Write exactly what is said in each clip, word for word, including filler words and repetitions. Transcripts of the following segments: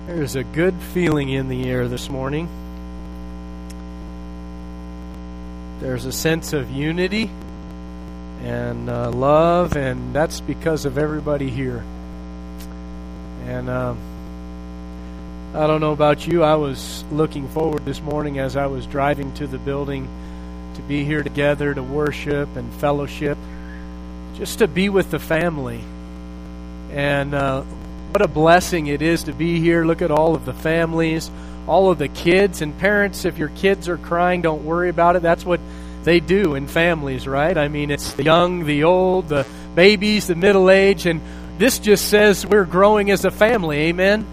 There's a good feeling in the air this morning. There's a sense of unity and uh, love, and that's because of everybody here. And uh, I don't know about you, I was looking forward this morning as I was driving to the building to be here together to worship and fellowship, just to be with the family. And uh, what a blessing it is to be here. Look at all of the families, all of the kids. And parents, if your kids are crying, don't worry about it. That's what they do in families, right? I mean, it's the young, the old, the babies, the middle-aged. And this just says we're growing as a family. Amen?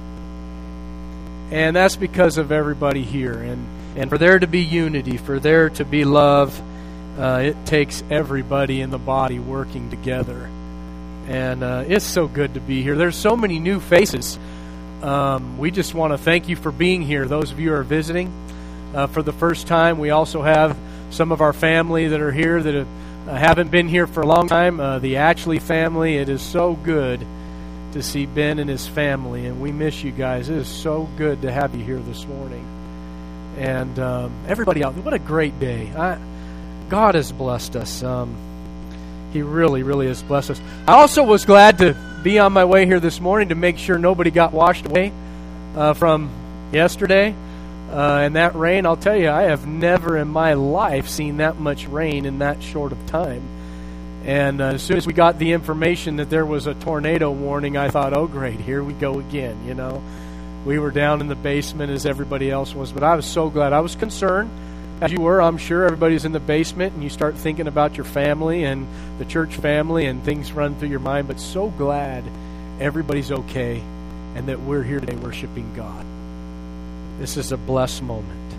And that's because of everybody here. And, and for there to be unity, for there to be love, uh, it takes everybody in the body working together. And uh, it's so good to be here. There's so many new faces. Um, we just want to thank you for being here. Those of you who are visiting uh, for the first time. We also have some of our family that are here that have, uh, haven't been here for a long time. Uh, the Ashley family. It is so good to see Ben and his family. And we miss you guys. It is so good to have you here this morning. And um, everybody out there, what a great day. I, God has blessed us. Um He really, really has blessed us. I also was glad to be on my way here this morning to make sure nobody got washed away uh, from yesterday. Uh, and that rain, I'll tell you, I have never in my life seen that much rain in that short of time. And uh, as soon as we got the information that there was a tornado warning, I thought, oh, great, here we go again, you know. We were down in the basement as everybody else was, but I was so glad. I was concerned. As you were, I'm sure everybody's in the basement, and you start thinking about your family and the church family, and things run through your mind. But so glad everybody's okay and that we're here today worshiping God. This is a blessed moment.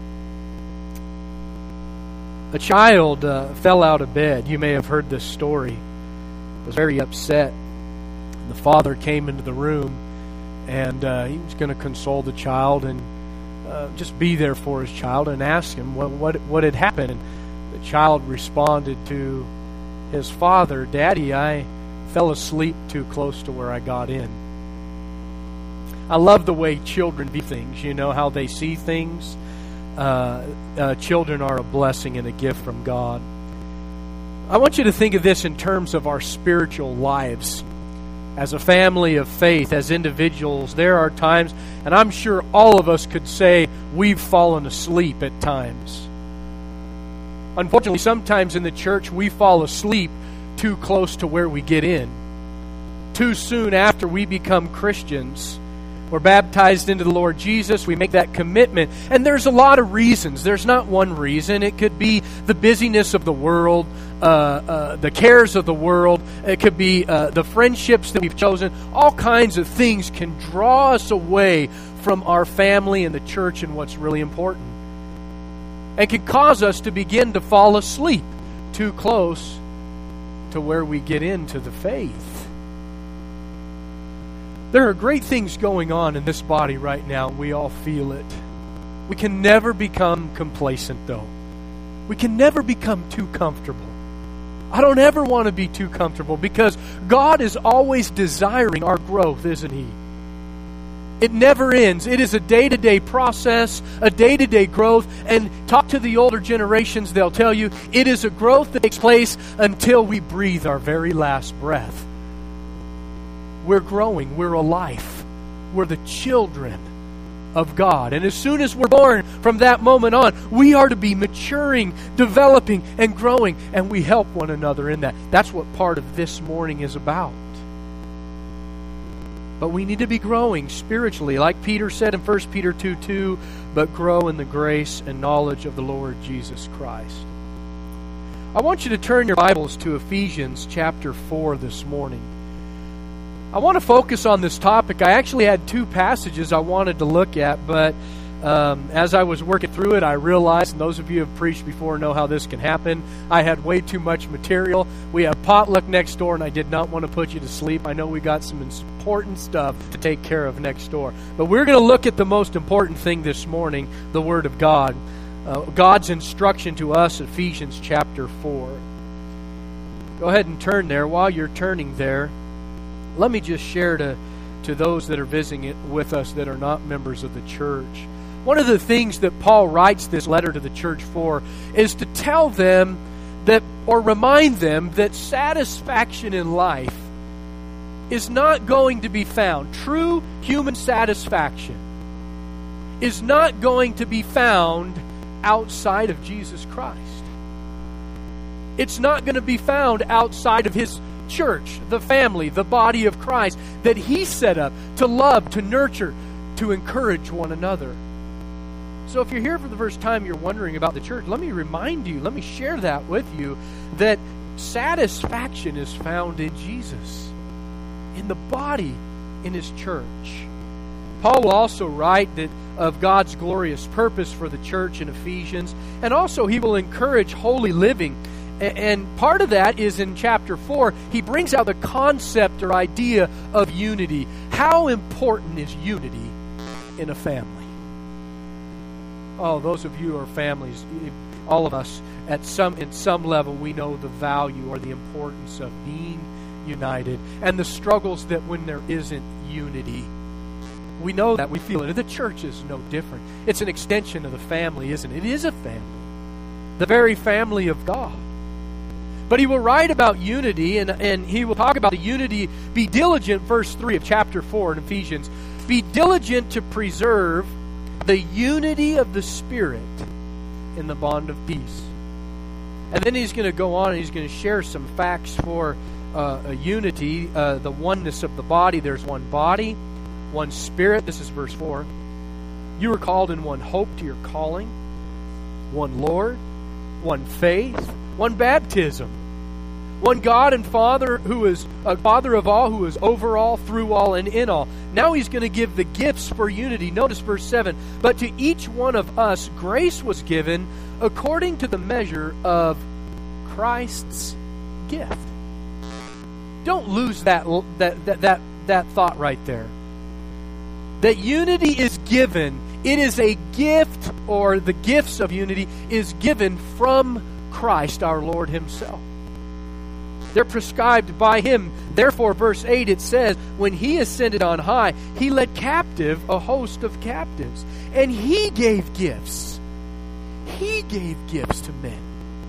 A child uh, fell out of bed. You may have heard this story. Was very upset. The father came into the room, and uh, he was going to console the child and Uh, just be there for his child and ask him what, what what had happened. And the child responded to his father, "Daddy, I fell asleep too close to where I got in." I love the way children view things, you know, how they see things. Uh, uh, children are a blessing and a gift from God. I want you to think of this in terms of our spiritual lives. As a family of faith, as individuals, there are times, and I'm sure all of us could say we've fallen asleep at times. Unfortunately, sometimes in the church we fall asleep too close to where we get in. Too soon after we become Christians, we're baptized into the Lord Jesus, we make that commitment. And there's a lot of reasons. There's not one reason. It could be the busyness of the world, uh, uh, the cares of the world. It could be uh, the friendships that we've chosen. All kinds of things can draw us away from our family and the church and what's really important. And can cause us to begin to fall asleep too close to where we get into the faith. There are great things going on in this body right now. We all feel it. We can never become complacent, though. We can never become too comfortable. I don't ever want to be too comfortable because God is always desiring our growth, isn't He? It never ends. It is a day-to-day process, a day-to-day growth. And talk to the older generations, they'll tell you it is a growth that takes place until we breathe our very last breath. We're growing. We're alive. We're the children of God. And as soon as we're born, from that moment on, we are to be maturing, developing, and growing. And we help one another in that. That's what part of this morning is about. But we need to be growing spiritually. Like Peter said in First Peter two two, but grow in the grace and knowledge of the Lord Jesus Christ. I want you to turn your Bibles to Ephesians chapter four this morning. I want to focus on this topic. I actually had two passages I wanted to look at, but um, as I was working through it, I realized, and those of you who have preached before know how this can happen, I had way too much material. We have potluck next door, and I did not want to put you to sleep. I know we got some important stuff to take care of next door. But we're going to look at the most important thing this morning, the Word of God. Uh, God's instruction to us, Ephesians chapter four. Go ahead and turn there. While you're turning there, let me just share to to those that are visiting it with us that are not members of the church. One of the things that Paul writes this letter to the church for is to tell them that, or remind them that satisfaction in life is not going to be found. True human satisfaction is not going to be found outside of Jesus Christ. It's not going to be found outside of His church, the family, the body of Christ that He set up to love, to nurture, to encourage one another. So if you're here for the first time, you're wondering about the church, let me remind you, let me share that with you, that satisfaction is found in Jesus, in the body, in His church. Paul will also write that of God's glorious purpose for the church in Ephesians, and also he will encourage holy living. And part of that is in chapter four, he brings out the concept or idea of unity. How important is unity in a family? Oh, those of you who are families, all of us, at some in some level, we know the value or the importance of being united and the struggles that when there isn't unity. We know that. We feel it. The church is no different. It's an extension of the family, isn't it? It is a family. The very family of God. But he will write about unity, and, and he will talk about the unity. Be diligent, verse three of chapter four in Ephesians. Be diligent to preserve the unity of the Spirit in the bond of peace. And then he's going to go on and he's going to share some facts for uh, a unity, uh, the oneness of the body. There's one body, one Spirit. This is verse four. You were called in one hope to your calling, one Lord, one faith, one baptism, one God and Father who is a Father of all, who is over all, through all, and in all. Now he's going to give the gifts for unity. Notice verse seven. But to each one of us grace was given according to the measure of Christ's gift. Don't lose that that that that, that thought right there. That unity is given. It is a gift, or the gifts of unity is given from Christ our Lord Himself. They're prescribed by Him. Therefore, verse eight, it says, when He ascended on high, He led captive a host of captives. And He gave gifts. He gave gifts to men.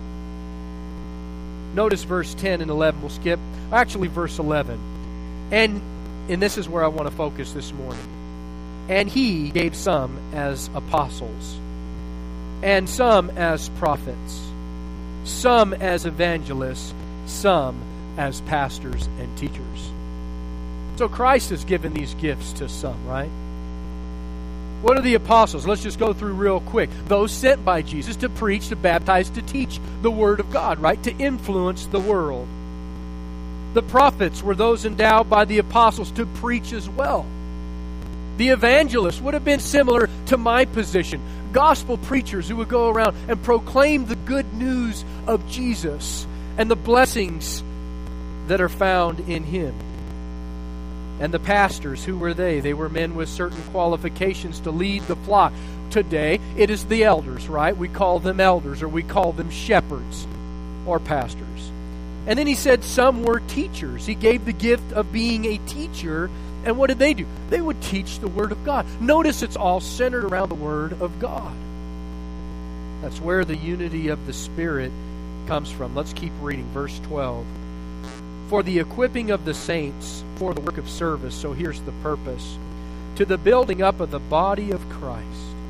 Notice verse ten and eleven. We'll skip. Actually, verse eleven. And, and this is where I want to focus this morning. And He gave some as apostles, and some as prophets, some as evangelists, some as pastors and teachers. So Christ has given these gifts to some, right? What are the apostles? Let's just go through real quick. Those sent by Jesus to preach, to baptize, to teach the Word of God, right? To influence the world. The prophets were those endowed by the apostles to preach as well. The evangelists would have been similar to my position. Gospel preachers who would go around and proclaim the good news of Jesus and the blessings that are found in Him. And the pastors, who were they? They were men with certain qualifications to lead the flock. Today, it is the elders, right? We call them elders, or we call them shepherds or pastors. And then he said some were teachers. He gave the gift of being a teacher. And what did they do? They would teach the Word of God. Notice it's all centered around the Word of God. That's where the unity of the Spirit comes from. Let's keep reading. Verse twelve. For the equipping of the saints for the work of service. So here's the purpose. To the building up of the body of Christ.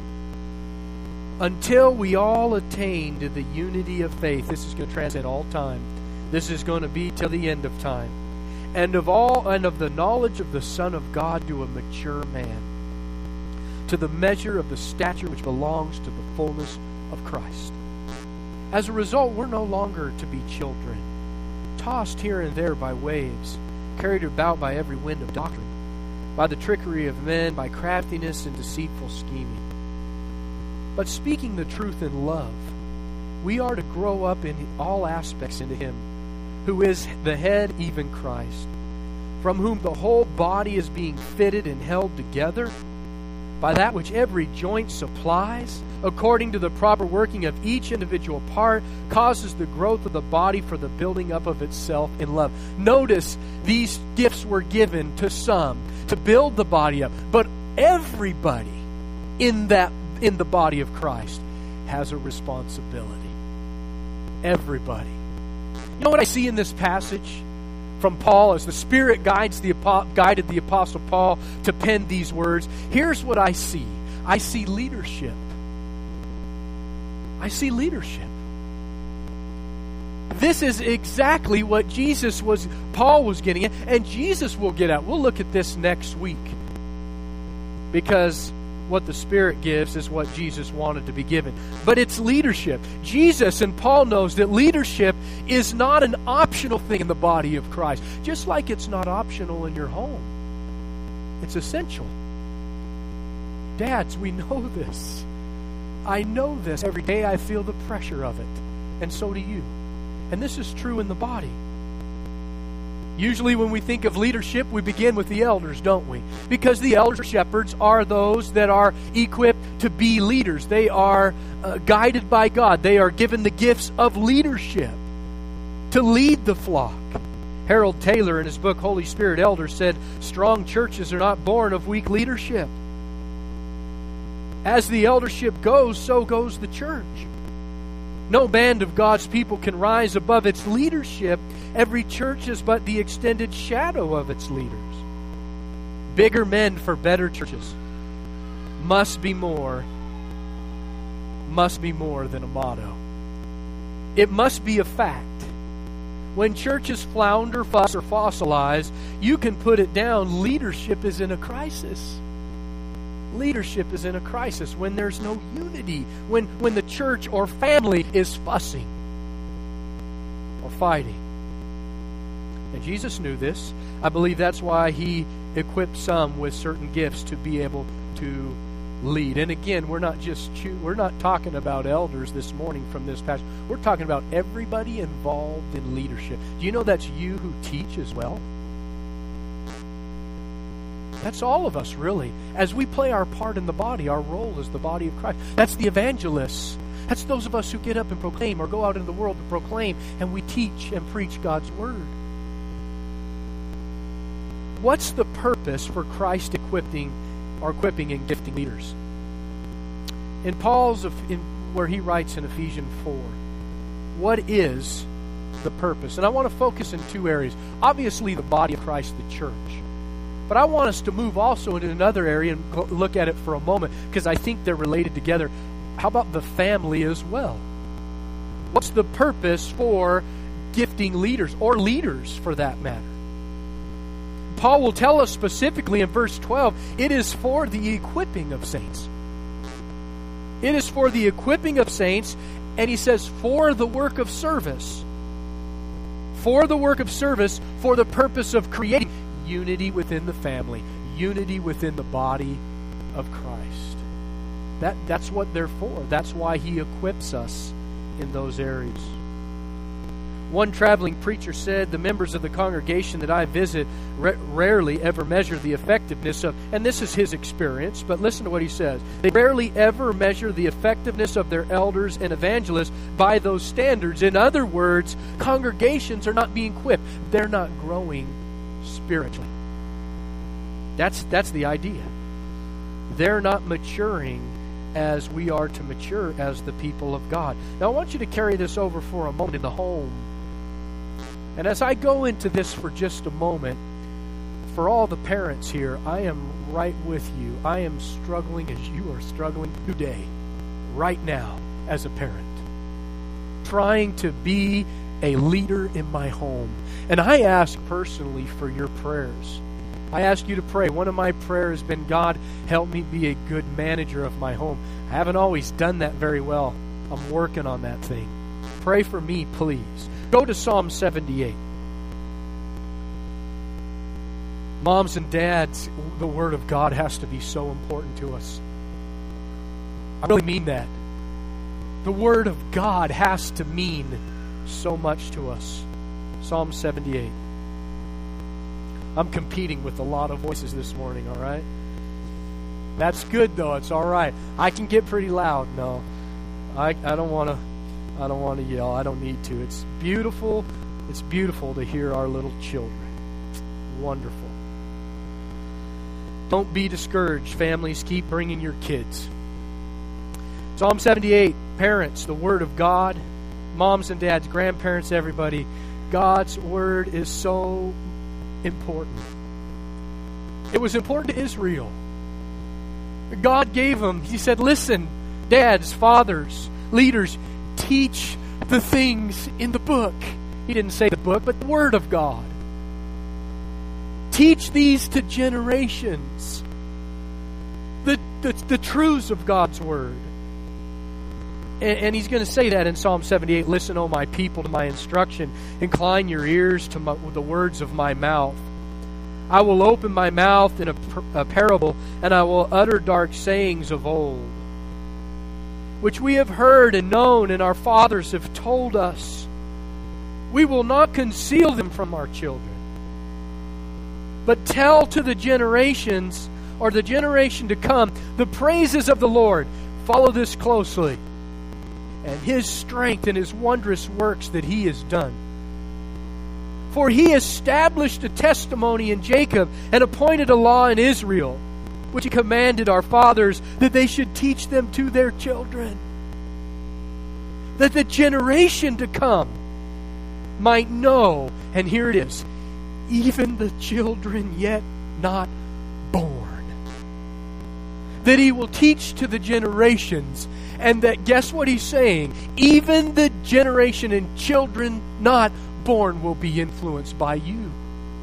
Until we all attain to the unity of faith. This is going to transcend all time. This is going to be till the end of time. And of all and of the knowledge of the Son of God to a mature man, to the measure of the stature which belongs to the fullness of Christ. As a result, we're no longer to be children, tossed here and there by waves, carried about by every wind of doctrine, by the trickery of men, by craftiness and deceitful scheming. But speaking the truth in love, we are to grow up in all aspects into Him, who is the head, even Christ, from whom the whole body is being fitted and held together by that which every joint supplies, according to the proper working of each individual part, causes the growth of the body for the building up of itself in love. Notice these gifts were given to some to build the body up, but everybody in that in the body of Christ has a responsibility. Everybody. You know what I see in this passage from Paul as the Spirit guides the guided the Apostle Paul to pen these words? Here's what I see. I see leadership. I see leadership. This is exactly what Jesus was, Paul was getting at, and Jesus will get at. We'll look at this next week. Because what the Spirit gives is what Jesus wanted to be given. But it's leadership. Jesus and Paul knows that leadership is not an optional thing in the body of Christ. Just like it's not optional in your home. It's essential. Dads, we know this. I know this. Every day I feel the pressure of it. And so do you. And this is true in the body. Usually when we think of leadership, we begin with the elders, don't we? Because the elders or shepherds are those that are equipped to be leaders. They are uh, guided by God. They are given the gifts of leadership to lead the flock. Harold Taylor in his book, Holy Spirit Elders, said, strong churches are not born of weak leadership. As the eldership goes, so goes the church. No band of God's people can rise above its leadership. Every church is but the extended shadow of its leaders. Bigger men for better churches must be more, must be more than a motto. It must be a fact. When churches flounder, fuss, or fossilize, you can put it down. Leadership is in a crisis. Leadership is in a crisis when there's no unity, when, when the church or family is fussing or fighting. And Jesus knew this. I believe that's why He equipped some with certain gifts to be able to lead. And again, we're not just choo- we're not talking about elders this morning from this passage. We're talking about everybody involved in leadership. Do you know that's you who teach as well? That's all of us, really. As we play our part in the body, our role is the body of Christ. That's the evangelists. That's those of us who get up and proclaim or go out into the world to proclaim, and we teach and preach God's Word. What's the purpose for Christ equipping or equipping and gifting leaders? In Paul's, in, where he writes in Ephesians four, what is the purpose? And I want to focus in two areas. Obviously, the body of Christ, the church. But I want us to move also into another area and look at it for a moment, because I think they're related together. How about the family as well? What's the purpose for gifting leaders, or leaders for that matter? Paul will tell us specifically in verse twelve, it is for the equipping of saints. It is for the equipping of saints, and he says, for the work of service. For the work of service, for the purpose of creating unity within the family, unity within the body of Christ. That, that's what they're for. That's why He equips us in those areas. One traveling preacher said, the members of the congregation that I visit ra- rarely ever measure the effectiveness of, and this is his experience, but listen to what he says. They rarely ever measure the effectiveness of their elders and evangelists by those standards. In other words, congregations are not being equipped. They're not growing spiritually. That's that's the idea. They're not maturing as we are to mature as the people of God. Now I want you to carry this over for a moment in the home. And as I go into this for just a moment, for all the parents here, I am right with you. I am struggling as you are struggling today, right now, as a parent. Trying to be a leader in my home. And I ask personally for your prayers. I ask you to pray. One of my prayers has been, God, help me be a good manager of my home. I haven't always done that very well. I'm working on that thing. Pray for me, please. Go to Psalm seventy-eight. Moms and dads, the Word of God has to be so important to us. I really mean that. The Word of God has to mean so much to us. Psalm seventy-eight. I'm competing with a lot of voices this morning, all right? That's good though. It's all right. I can get pretty loud. No, I I don't want to. I don't want to yell. I don't need to. It's beautiful. It's beautiful to hear our little children. Wonderful. Don't be discouraged, families. Keep bringing your kids. Psalm seventy-eight. Parents, the Word of God. Moms and dads, grandparents, everybody. God's Word is so important. It was important to Israel. God gave them, He said, listen, dads, fathers, leaders, teach the things in the book. He didn't say the book, but the Word of God. Teach these to generations. The, the, the truths of God's Word. And, and He's going to say that in Psalm seventy-eight. Listen, O my people, to my instruction. Incline your ears to my, the words of my mouth. I will open my mouth in a, a parable, and I will utter dark sayings of old, which we have heard and known, and our fathers have told us. We will not conceal them from our children, but tell to the generations, or the generation to come, the praises of the Lord. Follow this closely. And His strength and His wondrous works that He has done. For He established a testimony in Jacob and appointed a law in Israel, which He commanded our fathers that they should teach them to their children, that the generation to come might know, and here it is, even the children yet not born, that He will teach to the generations, and that, guess what He's saying? Even the generation and children not born will be influenced by you.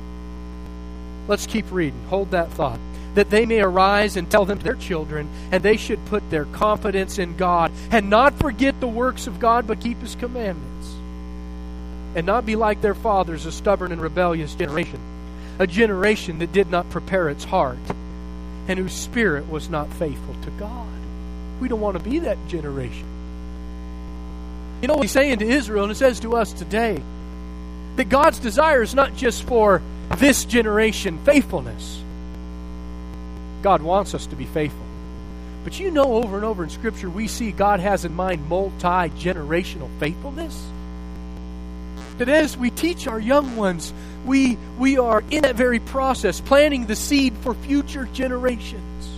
Let's keep reading. Hold that thought. That they may arise and tell them to their children, and they should put their confidence in God, and not forget the works of God, but keep His commandments. And not be like their fathers, a stubborn and rebellious generation, a generation that did not prepare its heart, and whose spirit was not faithful to God. We don't want to be that generation. You know what He's saying to Israel, and it says to us today, that God's desire is not just for this generation faithfulness. God wants us to be faithful. But you know, over and over in Scripture, we see God has in mind multi-generational faithfulness. That as we teach our young ones, we, we are in that very process, planting the seed for future generations.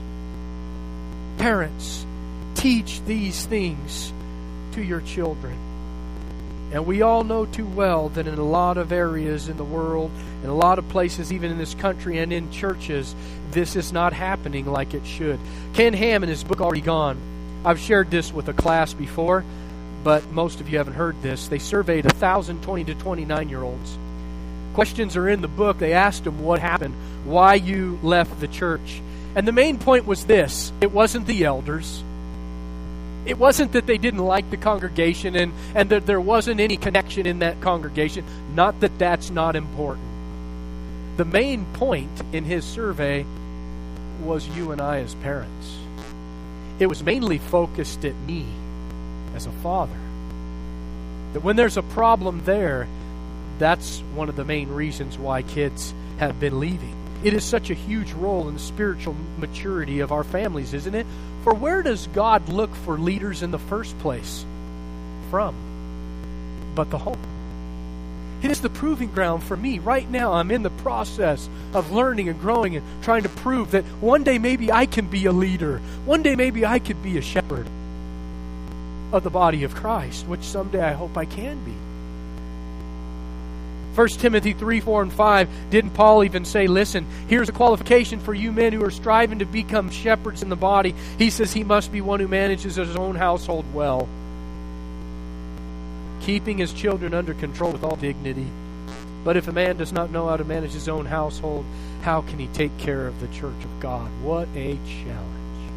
Parents, teach these things to your children. And we all know too well that in a lot of areas in the world, in a lot of places, even in this country and in churches, this is not happening like it should. Ken Ham, in his book Already Gone, I've shared this with a class before, but most of you haven't heard this. They surveyed one thousand twenty to twenty-nine-year-olds. Questions are in the book. They asked them what happened, why you left the church. And the main point was this: it wasn't the elders. It wasn't that they didn't like the congregation and, and that there wasn't any connection in that congregation. Not that that's not important. The main point in his survey was you and I as parents. It was mainly focused at me as a father. That when there's a problem there, that's one of the main reasons why kids have been leaving. It is such a huge role in the spiritual maturity of our families, isn't it? For where does God look for leaders in the first place? From? But the home. It is the proving ground for me. Right now, I'm in the process of learning and growing and trying to prove that one day maybe I can be a leader. One day maybe I could be a shepherd of the body of Christ, which someday I hope I can be. First Timothy three, four, and five, didn't Paul even say, listen, here's a qualification for you men who are striving to become shepherds in the body. He says he must be one who manages his own household well, keeping his children under control with all dignity. But if a man does not know how to manage his own household, how can he take care of the church of God? What a challenge.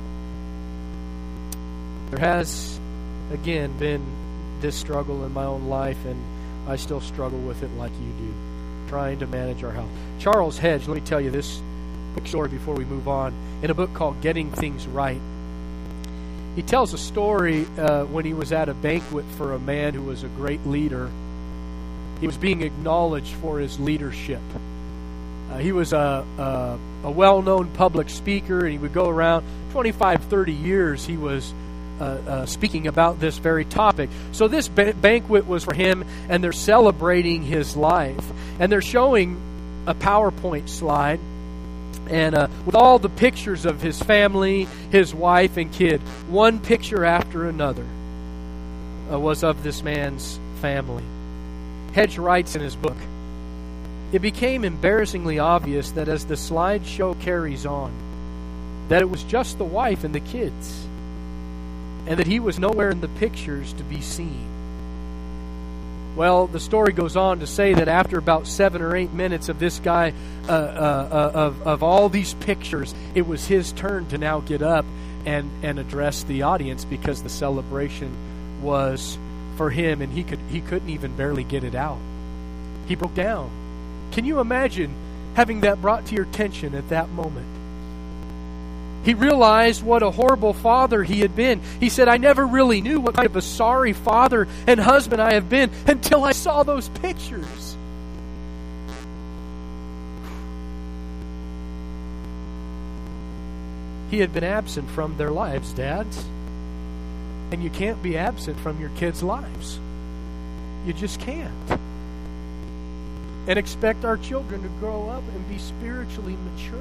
There has, again, been this struggle in my own life, and I still struggle with it like you do, trying to manage our health. Charles Hedge, let me tell you this quick story before we move on. In a book called Getting Things Right, he tells a story uh, when he was at a banquet for a man who was a great leader. He was being acknowledged for his leadership. Uh, he was a, a, a well-known public speaker, and he would go around twenty-five, thirty years. He was uh, uh, speaking about this very topic. So this ba- banquet was for him, and they're celebrating his life. And they're showing a PowerPoint slide, and uh, with all the pictures of his family, his wife, and kid. One picture after another uh, was of this man's family. Hedge writes in his book, "It became embarrassingly obvious that as the slideshow carries on, that it was just the wife and the kids, and that he was nowhere in the pictures to be seen." Well, the story goes on to say that after about seven or eight minutes of this guy, uh, uh, uh, of, of all these pictures, it was his turn to now get up and, and address the audience, because the celebration was for him, and he could he couldn't even barely get it out. He broke down. Can you imagine having that brought to your attention at that moment? He realized what a horrible father he had been. He said, "I never really knew what kind of a sorry father and husband I have been until I saw those pictures." He had been absent from their lives, dads. And you can't be absent from your kids' lives. You just can't. And expect our children to grow up and be spiritually mature.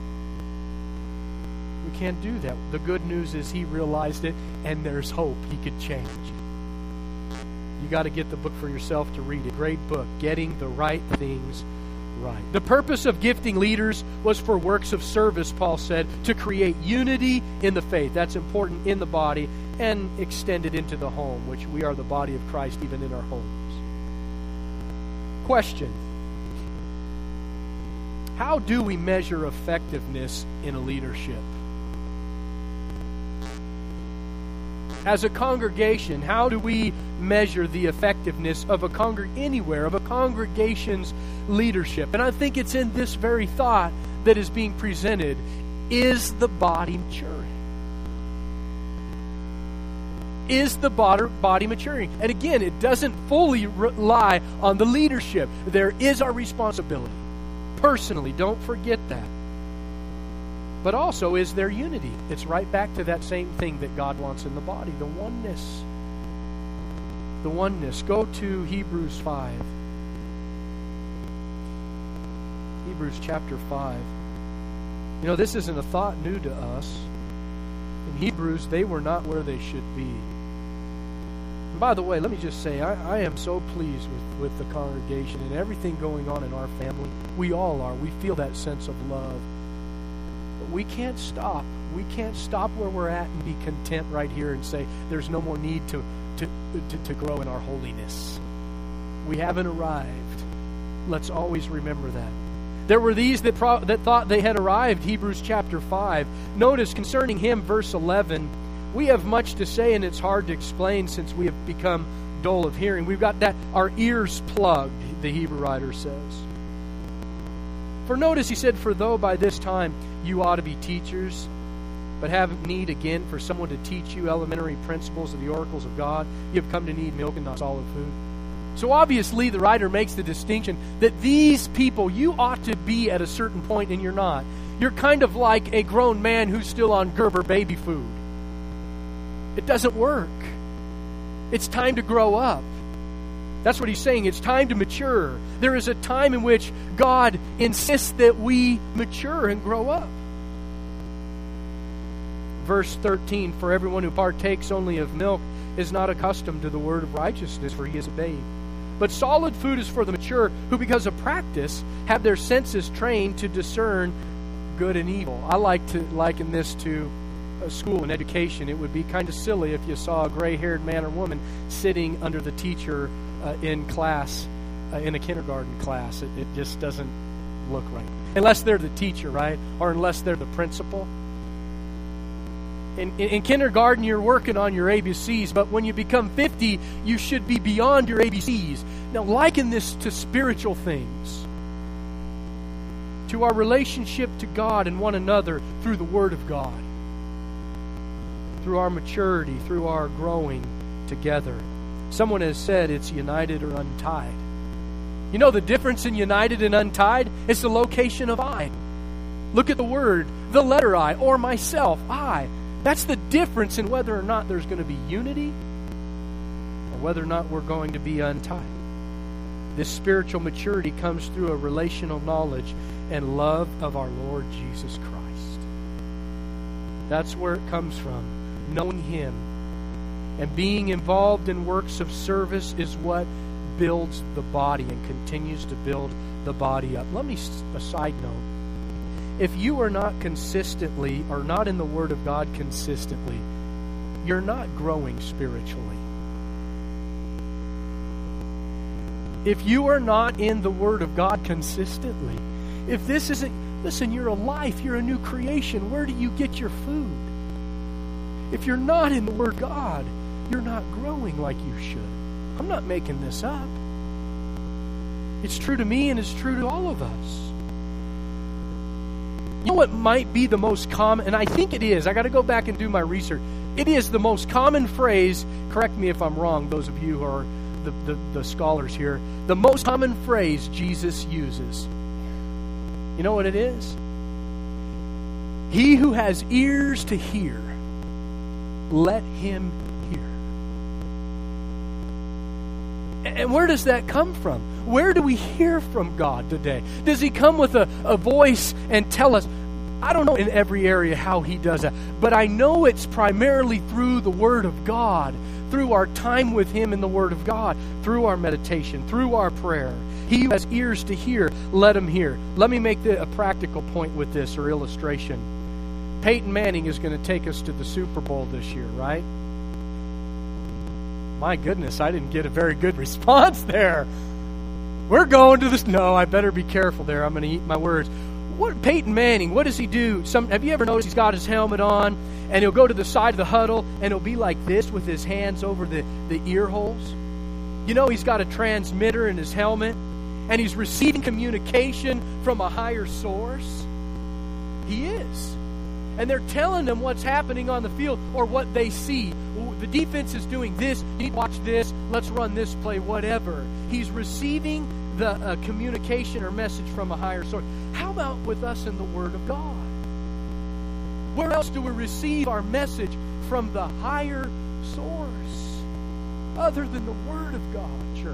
We can't do that. The good news is he realized it, and there's hope. He could change. You got to get the book for yourself to read. A great book, Getting the Right Things Right. The purpose of gifting leaders was for works of service, Paul said, to create unity in the faith. That's important in the body, and extended into the home, which we are the body of Christ even in our homes. Question: how do we measure effectiveness in a leadership? As a congregation, how do we measure the effectiveness of a congreg- anywhere, of a congregation's leadership? And I think it's in this very thought that is being presented. Is the body maturing? Is the body maturing? And again, it doesn't fully rely on the leadership. There is our responsibility. Personally, don't forget that. But also, is there unity? It's right back to that same thing that God wants in the body, the oneness. The oneness. Go to Hebrews five. Hebrews chapter five. You know, this isn't a thought new to us. In Hebrews, they were not where they should be. And by the way, let me just say, I, I am so pleased with, with the congregation and everything going on in our family. We all are. We feel that sense of love. But we can't stop. We can't stop where we're at and be content right here and say there's no more need to, to, to, to grow in our holiness. We haven't arrived. Let's always remember that. There were these that, pro- that thought they had arrived, Hebrews chapter five. Notice concerning him, verse eleven, we have much to say and it's hard to explain since we have become dull of hearing. We've got that, our ears plugged, the Hebrew writer says. For notice, he said, for though by this time you ought to be teachers, but have need again for someone to teach you elementary principles of the oracles of God, you have come to need milk and not solid food. So obviously the writer makes the distinction that these people, you ought to be at a certain point and you're not. You're kind of like a grown man who's still on Gerber baby food. It doesn't work. It's time to grow up. That's what he's saying. It's time to mature. There is a time in which God insists that we mature and grow up. Verse thirteen, for everyone who partakes only of milk is not accustomed to the word of righteousness, for he is a babe. But solid food is for the mature, who because of practice have their senses trained to discern good and evil. I like to liken this to a school and education. It would be kind of silly if you saw a gray-haired man or woman sitting under the teacher uh, in class, uh, in a kindergarten class. It, it just doesn't look right. Unless they're the teacher, right? Or unless they're the principal. In, in, in kindergarten, you're working on your A B Cs, but when you become fifty, you should be beyond your A B Cs. Now, liken this to spiritual things, to our relationship to God and one another through the Word of God, through our maturity, through our growing together. Someone has said it's united or untied. You know the difference in united and untied? It's the location of I. Look at the word, the letter I, or myself, I. That's the difference in whether or not there's going to be unity or whether or not we're going to be untied. This spiritual maturity comes through a relational knowledge and love of our Lord Jesus Christ. That's where it comes from, knowing Him. And being involved in works of service is what builds the body and continues to build the body up. Let me, a side note. If you are not consistently, or not in the Word of God consistently, you're not growing spiritually. If you are not in the Word of God consistently, if this isn't, listen, you're a life, you're a new creation. Where do you get your food? If you're not in the Word of God, you're not growing like you should. I'm not making this up. It's true to me and it's true to all of us. You know what might be the most common, and I think it is, I got to go back and do my research. It is the most common phrase, correct me if I'm wrong, those of you who are the, the, the scholars here, the most common phrase Jesus uses. You know what it is? He who has ears to hear, let him hear. And where does that come from? Where do we hear from God today? Does He come with a, a voice and tell us? I don't know in every area how He does that, but I know it's primarily through the Word of God, through our time with Him in the Word of God, through our meditation, through our prayer. He who has ears to hear, let him hear. Let me make the, a practical point with this, or illustration. Peyton Manning is going to take us to the Super Bowl this year, right? My goodness, I didn't get a very good response there. We're going to this. No, I better be careful there. I'm going to eat my words. What Peyton Manning, what does he do? Some, have you ever noticed he's got his helmet on and he'll go to the side of the huddle and he'll be like this with his hands over the, the ear holes? You know he's got a transmitter in his helmet and he's receiving communication from a higher source. He is. And they're telling them what's happening on the field or what they see. The defense is doing this. You need to watch this. Let's run this play, whatever. He's receiving the uh, communication or message from a higher source. How about with us in the Word of God? Where else do we receive our message from the higher source other than the Word of God, church?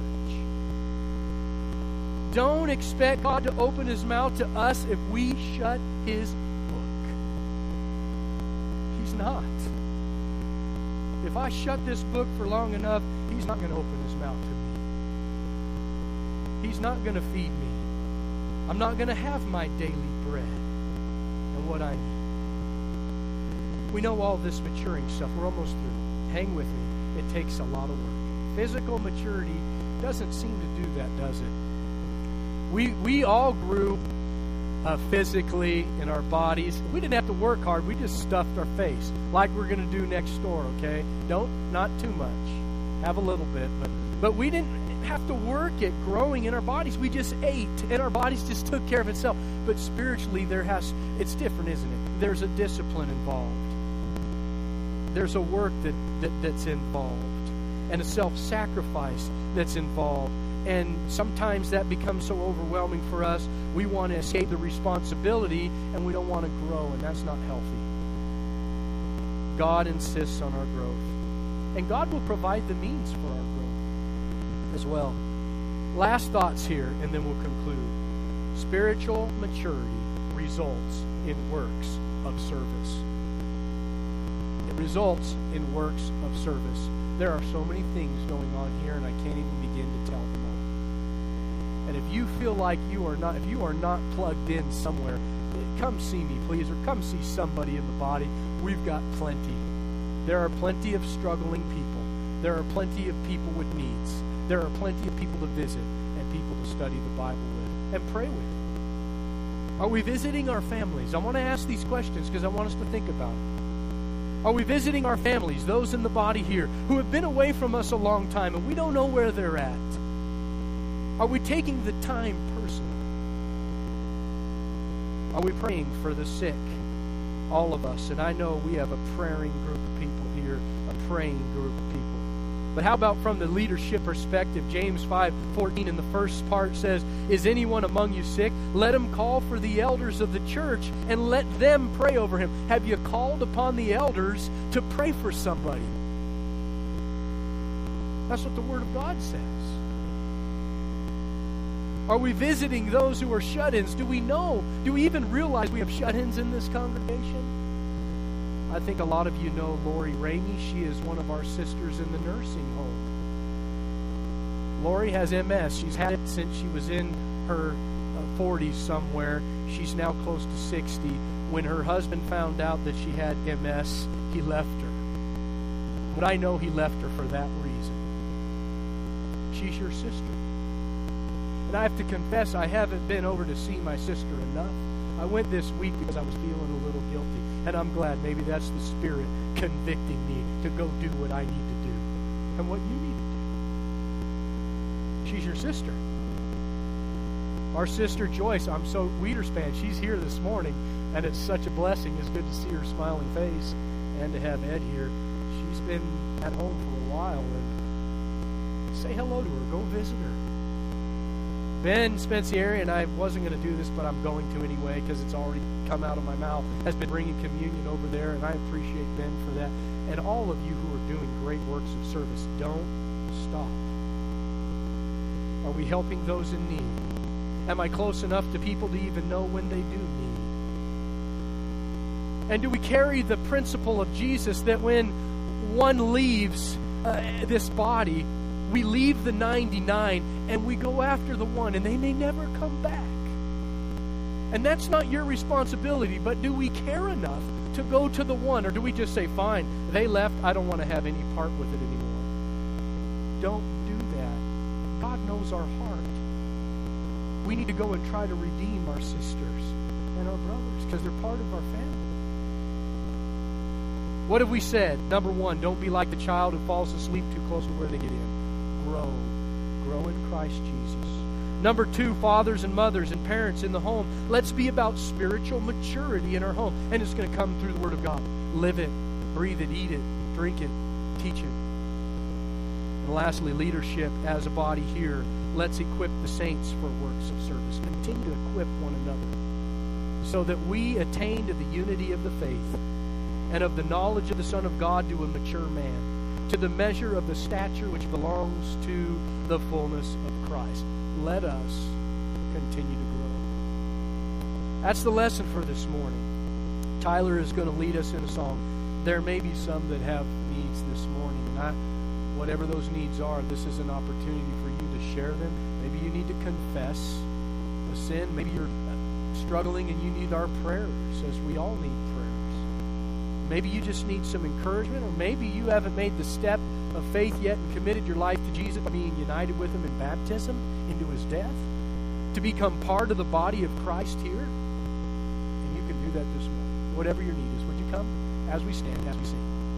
Don't expect God to open His mouth to us if we shut His book. He's not. If I shut this book for long enough, He's not going to open His mouth to me. He's not going to feed me. I'm not going to have my daily bread and what I need. We know all this maturing stuff. We're almost through. Hang with me. It takes a lot of work. Physical maturity doesn't seem to do that, does it? We we all grew uh, physically in our bodies. We didn't have to work hard. We just stuffed our face like we're going to do next door, okay? Don't, not too much. Have a little bit. But, but we didn't have to work at growing in our bodies. We just ate and our bodies just took care of itself. But spiritually, there has it's different, isn't it? There's a discipline involved. There's a work that, that that's involved and a self-sacrifice that's involved. And sometimes that becomes so overwhelming for us, we want to escape the responsibility and we don't want to grow, and that's not healthy. God insists on our growth. And God will provide the means for our growth as well. Last thoughts here, and then we'll conclude. Spiritual maturity results in works of service. It results in works of service. There are so many things going on here, and I can't even begin to tell them all. And if you feel like you are not, if you are not plugged in somewhere, come see me, please, or come see somebody in the body. We've got plenty. There are plenty of struggling people. There are plenty of people with needs. There are plenty of people to visit and people to study the Bible with and pray with. Are we visiting our families? I want to ask these questions because I want us to think about it. Are we visiting our families, those in the body here, who have been away from us a long time and we don't know where they're at? Are we taking the time personally? Are we praying for the sick? All of us. And I know we have a praying group of people here, a praying group of people. But how about from the leadership perspective? James five fourteen in the first part says, "Is anyone among you sick? Let him call for the elders of the church and let them pray over him." Have you called upon the elders to pray for somebody? That's what the Word of God says. Are we visiting those who are shut-ins? Do we know? Do we even realize we have shut-ins in this congregation? I think a lot of you know Lori Ramey. She is one of our sisters in the nursing home. Lori has M S. She's had it since she was in her uh, forties somewhere. She's now close to sixty. When her husband found out that she had M S, he left her. But I know he left her for that reason. She's your sister. And I have to confess, I haven't been over to see my sister enough. I went this week because I was feeling a little guilty. And I'm glad maybe that's the Spirit convicting me to go do what I need to do and what you need to do. She's your sister. Our sister Joyce, I'm so Wiederspan, she's here this morning, and it's such a blessing. It's good to see her smiling face and to have Ed here. She's been at home for a while, and say hello to her. Go visit her. Ben Spencieri, and I wasn't going to do this, but I'm going to anyway because it's already come out of my mouth, has been bringing communion over there, and I appreciate Ben for that. And all of you who are doing great works of service, don't stop. Are we helping those in need? Am I close enough to people to even know when they do need? And do we carry the principle of Jesus that when one leaves uh, this body, we leave the ninety-nine and we go after the one, and they may never come back. And that's not your responsibility, but do we care enough to go to the one, or do we just say, fine, they left, I don't want to have any part with it anymore? Don't do that. God knows our heart. We need to go and try to redeem our sisters and our brothers because they're part of our family. What have we said? Number one, don't be like the child who falls asleep too close to where they get in. Grow. Grow in Christ Jesus. Number two, fathers and mothers and parents in the home. Let's be about spiritual maturity in our home. And it's going to come through the Word of God. Live it, breathe it, eat it, drink it, teach it. And lastly, leadership as a body here. Let's equip the saints for works of service. Continue to equip one another so that we attain to the unity of the faith and of the knowledge of the Son of God to a mature man, to the measure of the stature which belongs to the fullness of Christ. Let us continue to grow. That's the lesson for this morning. Tyler is going to lead us in a song. There may be some that have needs this morning, and I, whatever those needs are, this is an opportunity for you to share them. Maybe you need to confess a sin. Maybe you're struggling and you need our prayers, as we all need prayers. Maybe you just need some encouragement, or maybe you haven't made the step of faith yet and committed your life to Jesus by being united with Him in baptism into His death, to become part of the body of Christ here. And you can do that this morning. Whatever your need is, would you come as we stand, as we sing?